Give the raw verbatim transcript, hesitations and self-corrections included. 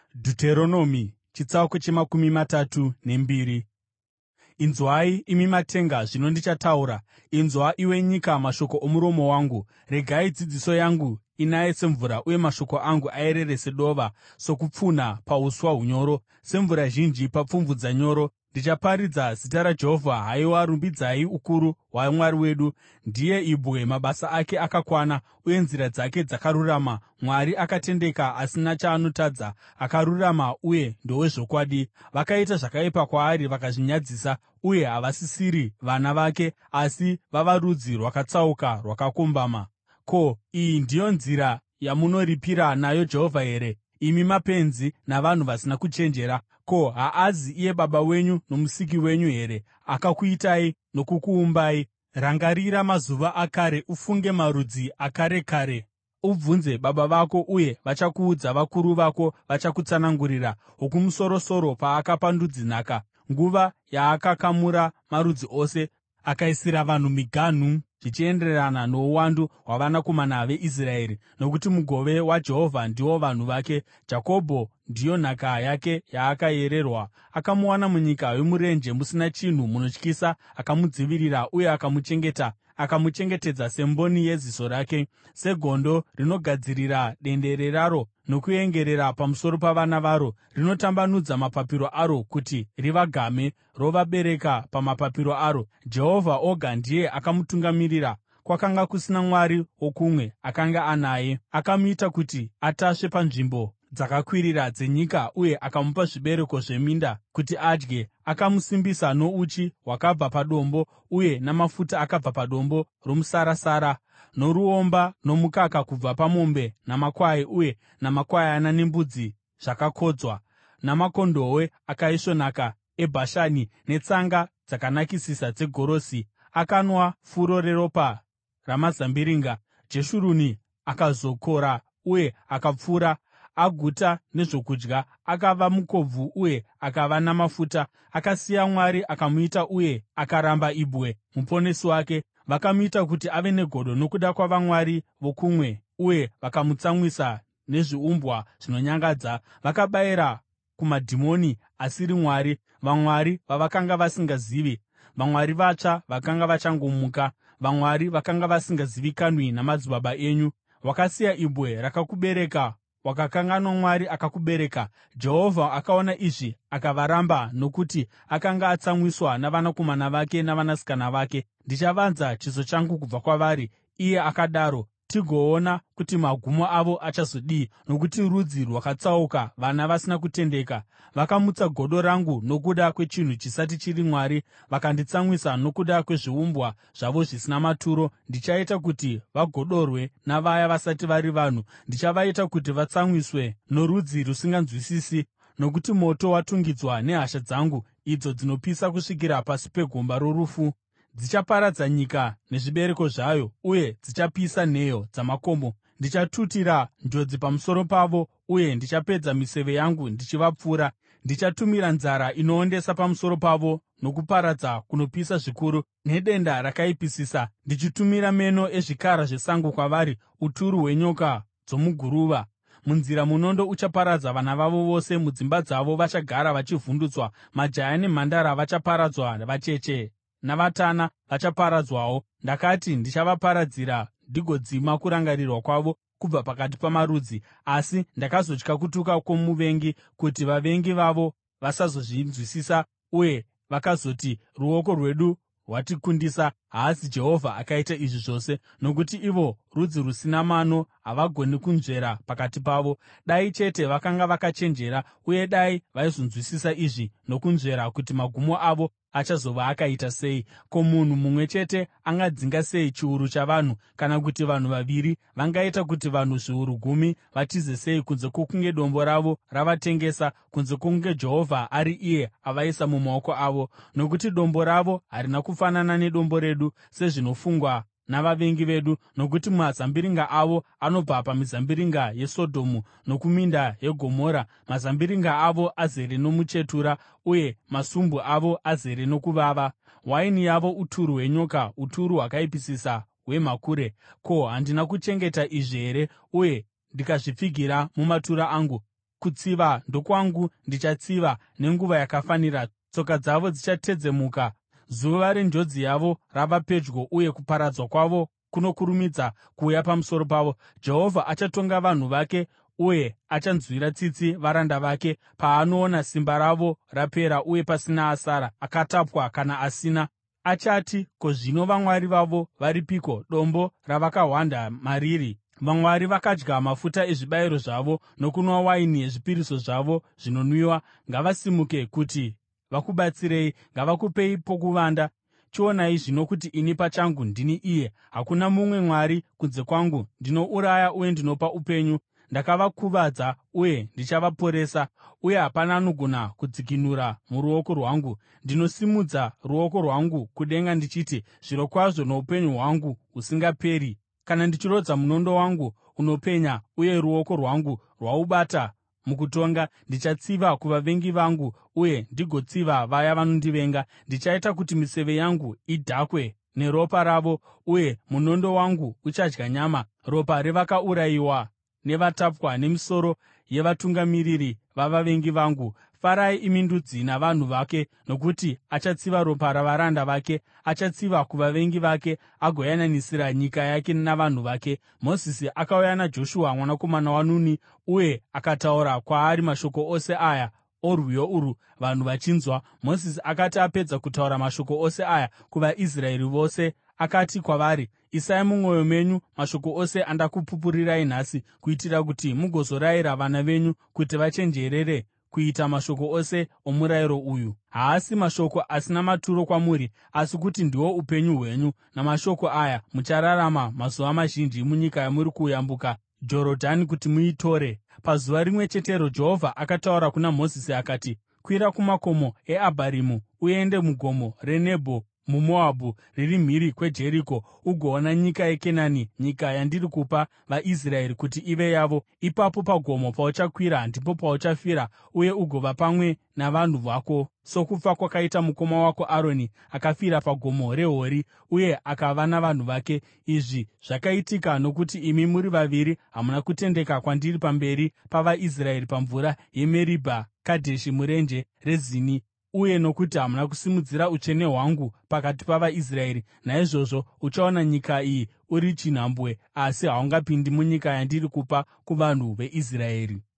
Dhuteronomi chitsauko chemakumi matatu nembiri. Inzwai, imi matenga, zvino ndichataura; inzwa, iwe nyika, mashoko omuromo wangu. Regai dzidziso yangu inaye semvura, uye mashoko angu ayerere sedova, sokupfunha pauswa hunyoro, semvura zhinji papfumvudza nyoro. Ndichaparidza zita raJehovha. Haiwa, rumbidzai ukuru hwaMwari wedu! Ndiye ibwe, mabasa ake akakwana, uye nzira dzake dzakarurama. Mwari akatendeka, asina chaanotadza, akarurama uye ndowezvokwadi. Vakaita zvakaipa kwaari vakazvinyadzisa, uye havasisiri vana vake, asi vava rudzi rwakatsauka rwakakombama. Ko, iyi ndiyo nzira yamunoripira nayo Jehovha here, imi mapenzi navanhu vasina kuchenjera? Ko, haazi iye baba wenyu nomusiki wenyu here, akakuitai nokukuumbai? Rangarira mazuva akare, ufunge marudzi akare kare. Ubvunze baba vako, uye vachakuudza; vakuru vako vachakutsanangurira. Wokumusoro-soro paakapa ndudzi nhaka, nguva yaakakamura marudzi ose, akaisira vanhu miganhu zvichienderana nouwandu hwavanakomana veIsraeri. Nokuti mugove waJehovha ndivo vanhu vake, Jakobho ndiyo nhaka yake yaakayererwa. Akamuwana munyika yomurenje musina chinhu, munotyisa, akamudzivirira uye akamuchengeta, akamuchengetedza semboni yeziso rake, segondo rinogadzirira dendere raro nokuengerera pamusoro pavana varo, rinotambanudza mapapiro aro kuti rivagamhe, rovabereka pamapapiro aro. Jehovha oga ndiye akamutungamirira; kwakanga kusina mwari wokumwe akanga anaye. Akamuita kuti atasve panzvimbo dzakakwirira dzenyika, uye akamupa zvibereko zveminda kuti adye. Akamusimbisa nouchi hwakabva padombo, uye namafuta akabva padombo romusarasara, noruomba nomukaka kubva pamombe namakwai, uye namakwayana nembudzi zvakakodzwa, namakondobwe akaisvonaka eBhashani, netsanga dzakanakisisa dzegorosi. Akanwa furo reropa ramazambiringa. Jeshuruni akazokora uye akapfura, aguta nezvokudya. Akava mukobvu uye akava namafuta. Akasiya Mwari akamuita, uye akaramba Ibwe muponesi wake. Vakamuita kuti ave negodo nokuda kwavamwari vokumwe, uye vakamutsamwisa nezviumbwa zvinonyangadza. Vakabayira kumadhimoni asiri Mwari, vamwari vavakanga vasingazivi, vamwari vatsva vakanga vachangomuka, vamwari vakanga vasingazivikanwi namadzibaba enyu. Wakasiya Ibwe rakakubereka, wakakanganwa Mwari akakubereka. Jehovha akaona izvi akavaramba, nokuti akanga atsamwiswa navanakomana vake navanasikana vake. Ndichavanza chiso changu kubva kwavari, iye akadaro, tigoona kuti magumo avo achazodii. Nokuti rudzi rwakatsauka, vana vasina kutendeka, vakamutsa godo rangu nokuda kwechinhu chisati chiri Mwari, vakanditsamwisa nokuda kwezviumbwa zvavo zvisina maturo. Ndichaita kuti vagodorwe navaya vasati vari vanhu; ndichavaita kuti vatsamwiswe norudzi rusinganzwisisi. Nokuti moto watungidzwa nehasha dzangu, idzo dzinopisa kusvikira pasi pegomba rorufu. Dzichaparadza nyika nezvibereko zvayo, uye dzichapisa nheyo dzamakomo. Ndichatutira njodzi pamusoro pavo, uye ndichapedza miseve yangu ndichivapfura. Ndichatumira nzara inoondesa pamusoro pavo, nokuparadza kunopisa zvikuru, nedenda rakaipisisa. Ndichitumira meno ezvikara zvesango kwavari, uturu hwenyoka dzomuguruva. Munzira munondo uchaparadza vana vavo vose, mudzimba dzavo vachagara vachivhundutswa. Majaya nemhandara vachaparadzwa, vacheche navatana vachaparadzwawo. Ndakati ndichavaparadzira ndigodzima kurangarirwa kwavo kubva pakati pamarudzi. Asi ndakazotya kutuka kwomuvengi, kuti vavengi vavo vasazozvinzwisisa uye vakazoti, “Ruoko rwedu rwatikundisa.” Haasi Jehovha akaita izvi zvose, nokuti ivo rudzi rusina mano, havagoni kunzvera pakati pavo. Dai chete vakanga vakachenjera, uye dai vaizonzwisisa izvi nokunzvera, kuti magumo avo achazova akaita sei. Ko, munhu mumwe chete angadzinga sei chiuru chavanhu? Kana kuti vanhu vaviri vangaita kuti vanhu zviuru gumi vatize sei, kunze kwokunge dombo ravo ravatengesa, kunze kwokunge Jehovha ari iye avaisa mumaoko avo? Nokuti dombo ravo harina kufanana nedombo redu, sezvinofungwa navavengi vedu. Nokuti mazambiringa avo anobva pamizambiringa yeSodhomu nokuminda yeGomora. Mazambiringa avo azere nomuchetura, uye masumbu avo azere nokuvava. Waini yavo uturu hwenyoka, uturu hwakaipisisa hwemhakure. Ko, handina kuchengeta izvi here, uye ndikazvipfigira mumatura angu? Kutsiva ndokwangu, ndichatsiva nenguva yakafanira. Tsoka dzavo dzichatedzemuka, zuva renjodzi yavo rava pedyo, uye kuparadzwa kwavo kunokurumidza kuuya pamusoro pavo. Jehovha achatonga vanhu vake uye achanzwira tsitsi varanda vake paanoona simba ravo rapera uye pasina asara, akatapwa kana asina. Achati, “Ko, zvino vamwari vavo varipiko, dombo ravakahwanda mariri? Vamwari vakadya mafuta ezvibayiro zvavo nokunwa waini yezvipiriso zvavo zvinonwiwa. Ngavasimuke kuti vakubatsirei, ngavakupei pokuvanda. Chionai zvino kuti ini pachangu ndini iye, hakuna mumwe Mwari kunze kwangu. Ndinouraya uye ndinopa upenyu. Ndakavakuvadza uye ndichavaporesa, uye hapana anogona kudzikinura muruoko rwangu. Ndinosimudza ruoko rwangu kudenga ndichiti, zvirokwazvo noupenyu hwangu husingaperi, kana ndichirodza munondo wangu unopenya uye ruoko rwangu rwaubata mukutonga, ndichatsiva kuvavengi vangu uye ndigotsiva vaya vanondivenga. Ndichaita kuti miseve yangu idhakwe neropa ravo, uye munondo wangu uchadya nyama, ropa revakaurayiwa nevatapwa, nemisoro yevatungamiri vavavengi vangu. Farai imi ndudzi navanhu vake, nokuti achatsiva ropa ravaranda vake. Achatsiva kuvavengi vake agoyananisira nyika yake navanhu vake. Mozisi akauya naJoshua mwanakomana waNuni uye akataura kwaari mashoko ose aya orwiyo urwu vanhu vachinzwa. Mozisi akati apedza kutaura mashoko ose aya kuvaIsraeri vose, akati kwavari, “Isai mumwoyo menyu mashoko ose andakupupurirai nhasi, kuitira kuti mugozorayira vana venyu kuti vachenjerere kuita mashoko ose omurayiro uyu. Haasi mashoko asina maturo kwamuri, asi kuti ndihwo upenyu hwenyu. Namashoko aya muchararama mazuva mazhinji munyika yamuri kuyambuka Jorodhani kuti muitore.” Pazuva rimwe chetero Jehovha akataura kuna Mozisi akati, “Kwira kumakomo eAbharimu uende mugomo reNebho muMoabhu, riri mhiri kweJeriko, ugoona nyika yeKenani, nyika yandiri kupa vaIsraeri kuti ive yavo. Ipapo pagomo pauchakwira ndipo pauchafira, uye ugova pamwe navanhu vako, sokufa kwakaita mukoma wako Aroni, akafira paGomo reHori uye akava navanhu vake. Izvi zvakaitika nokuti imi muri vaviri hamuna kutendeka kwandiri pamberi pavaIsraeri pamvura yeMeribha Kadheshi murenje reZini, uye nokuti hamuna kusimudzira utsvene hwangu pakati pavaIsraeri. Naizvozvo uchaona nyika iyi uri chinhambwe, asi haungapindi munyika yandiri kupa kuvanhu veIsraeri.”